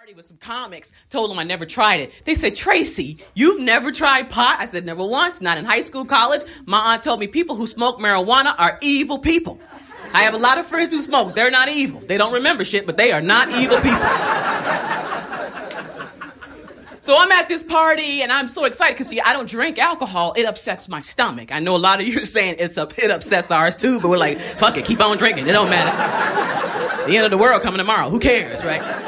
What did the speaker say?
With some comics, told them I never tried it. They said, Tracy, you've never tried pot? I said, never once, not in high school, college. My aunt told me people who smoke marijuana are evil people. I have a lot of friends who smoke. They're not evil. They don't remember shit, but they are not evil people. So I'm at this party, and I'm so excited because, see, I don't drink alcohol. It upsets my stomach. I know a lot of you are saying it upsets ours, too, but we're like, fuck it, keep on drinking. It don't matter. The end of the world coming tomorrow. Who cares, right?